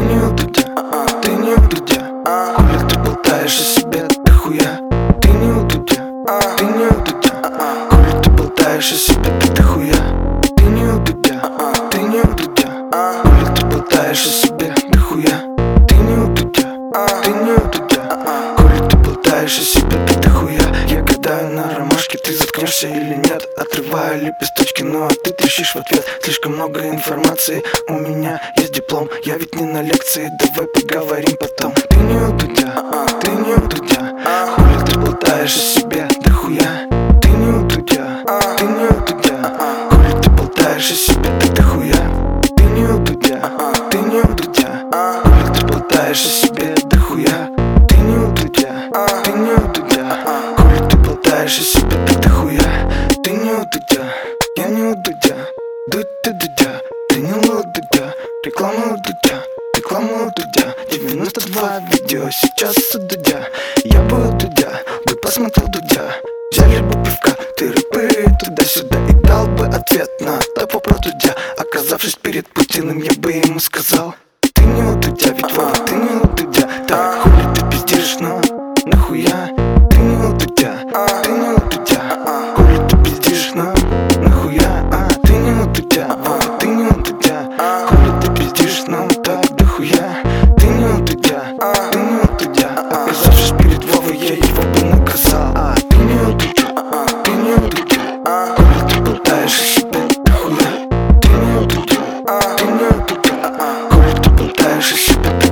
не у Дудя, ты не у Дудя. Хули ты болтаешь о себе дохуя. Ты не у Дудя, ты не у Дудя. Хули ты болтаешь о себе дохуя. Ты не у Дудя, ты не у Дудя. Хули ты болтаешь о себе дохуя. Ты не у Дудя, ты не у Дудя. Хули ты болтаешь о себе дохуя. Я гадаю на ромашке, ты заткнешься или нет. Отрываю лепесточки, ну а ты трещишь в ответ. Слишком много информации, у меня есть диплом. Я ведь не на лекции, давай поговорим потом. Ты не у Дудя, ты не у Дудя. Хули ты болтаешь о себе дохуя. Ты не у Дудя, ты не у Дудя. Хули ты болтаешь о себе дохуя. Ты не у Дудя, ты не у Дудя. Хули ты болтаешь о себе дохуя. Ты не у Дудя, ты не у Дудя. Хули ты болтаешь о себе дохуя. Ты не у Дудя, я не у Дудя. Дудь ты Дудя, ты не у Дудя. Реклама у Дудя, реклама у Дудя. 92 видео сейчас у Дудя. Я бы у Дудя, бы посмотрел Дудя. Взяли бы пивка, ты рэпы туда-сюда. И дал бы ответ на топ про Дудя. Оказавшись перед Путиным, я бы ему сказал: ты не у Дудя, ведь Вова, ты не у Дудя. Так, хули ты пиздишь, ну нахуя? Ты не у Дудя, ты не у Дудя. Хули ты пиздишь, ну нахуя? Ты не у Дудя, Вова, ты не у Дудя. Хули ты пиздишь, ну так дохуя. Ты не у Дудя, ты не у Дудя. Оказавшись перед Вовой, я его бы наказал. Ты не у Дудя, ты не у Дудя. Хули ты болтаешь о себе дохуя. Ты не у Дудя, ты не у Дудя. Хули ты болтаешь о себе.